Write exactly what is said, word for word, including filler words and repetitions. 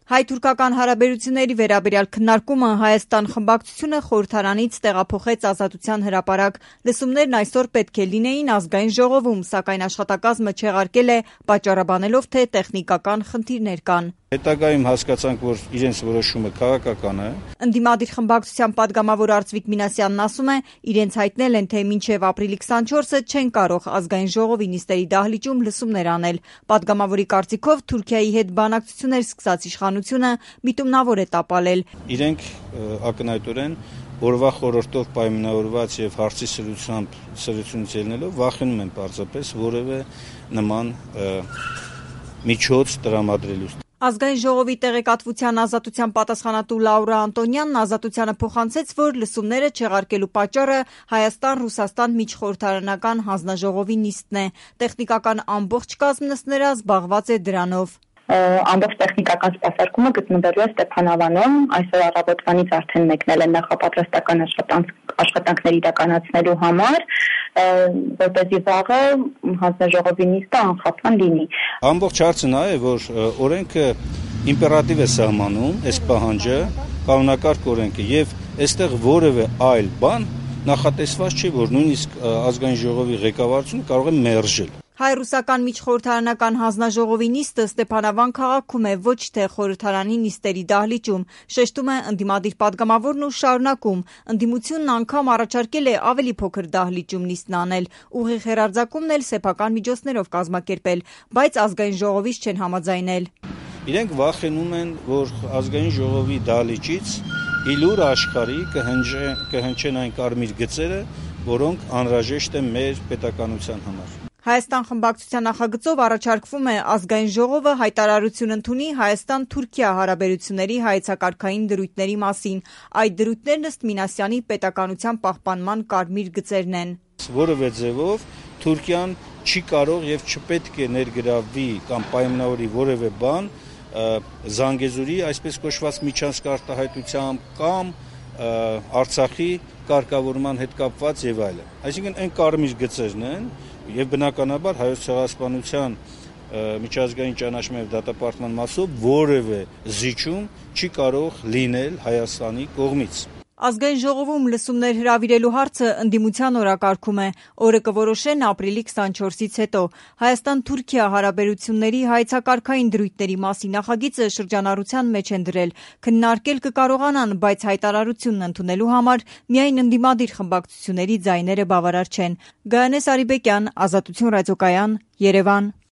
Հայ-թուրքական հարաբերությունների վերաբերյալ քննարկումը Հայաստան խմբակցությունը խորհրդարանից տեղափոխեց Ազատության հրապարակ։ Լսումներն այսօր պետք է լինեին ազգային ժողովում, սակայն աշխատակազմը չեղարկել է, պատճառաբանելով, թե տեխնիկական խնդիրներ կան։ Հետագայում հասկացանք, որ իրենց որոշումը քաղաքական է։ Ընդդիմադիր խմբակցության պատգամավոր Արծվիկ Մինասյանն ասում է, իրենց հայտնել են, թե մինչև ապրիլի քսանչորսը չեն կարող ազգային ժողովի նիստերի դահլիճում լսումներ անել։ Պատգամավորի կարծիքով Թուրքիայի հետ բանակցություններ սկսած իշխանությունը միտումնավոր է տապալել։ Իրենք ակնհայտորեն օրվա խորհրդով պայմանավորված եւ հարցի սրությամբ սրությունից ելնելով վախենում են պարզապես որևէ նման միջոց տրամադրելուց։ Ազգային ժողովի տեղեկատվության ազատության պատասխանատու Լաուրա Անտոնյանն Ազատությանը փոխանցեց, որ լսումները չեղարկելու պատճառը Հայաստան-Ռուսաստան միջխորհրդարանական հանձնաժողովի նիստն է։ Տեխնիկական ամբողջ կազմնստները զբաղված է դրանով։ Ամբողջ տեխնիկական սպասարկումը գտնվելու է Ստեփանավանում, այսօր առավոտվանից արդեն մեկնել են նախապատրաստական աշխատանքներ իրականացնելու համար, որպեսզի վաղը հանձնաժողովի նիստը անխափան լինի։ Ամբողջ հարցը նա է, որ օրենքը իմպերատիվ է սահմանում, այս պահանջը, կանոնակարգ օրենքը, եւ այստեղ որևէ այլ բան նախատեսված չէ, որ նույնիսկ ազգային ժողովի ղեկավարությունը կարող է մերժել։ Հայ-ռուսական միջխորհրդարանական հանձնաժողովի նիստը Ստեփանավան քաղաքում է, ոչ թե խորհրդարանի նիստերի դահլիճում, շեշտում է ընդդիմադիր պատգամավորն ու շարունակում։ Ընդդիմությունն անգամ առաջարկել է ավելի փոքր դահլիճում նիստն անել, ուղիղ հեռարձակումն էլ սեփական միջոցներով կազմակերպել, բայց ազգային ժողովից չեն համաձայնել։ Իրենք վախենում են, որ ազգային ժողովի դահլիճից իլուր աշխարհի կհնչեն այն կարմիր գծերը, որոնք անհրաժեշտ են մեր պետականության համար։ Հայաստան խմբակցության նախագծով առաջարկվում է ազգային ժողովը հայտարարություն ընդունի Հայաստան-Թուրքիա հարաբերությունների հայեցակարգային դրույթների մասին։ Այդ դրույթներն ըստ Մինասյանի պետականության պահպանման կարմիր գծերն են։ Որևէ ձևով Թուրքիան չի կարող եւ չպետք է ներգրավվի կամ պայմանավորի որևէ բան Զանգեզուրի այսպես կոչված միջանցք արտահայտությամբ կամ Արցախի կարգավորման հետ կապված եւ այլն։ Այսինքն այն կարմիր գծերն են եւ բնականաբար Հայոց ցեղասպանության միջազգային ճանաչման եւ դատապարտման մասով որևէ զիջում չի կարող լինել Հայաստանի կողմից։ Ազգային ժողովում լսումներ հրավիրելու հարցը ընդդիմության օրակարգում է։ Օրը կորոշեն ապրիլի քսանչորսից հետո։ Հայաստան-Թուրքիա հարաբերությունների հայեցակարգային դրույթների մասին նախագիծը շրջանառության մեջ են դրել։ Քննարկել կկարողանան, բայց հայտարարությունն ընդունելու համար միայն ընդդիմադիր խմբակցությունների ձայները բավարար չեն։ Գայանե Սարիբեկյան, Ազատություն ռադիոկայան, Երևան։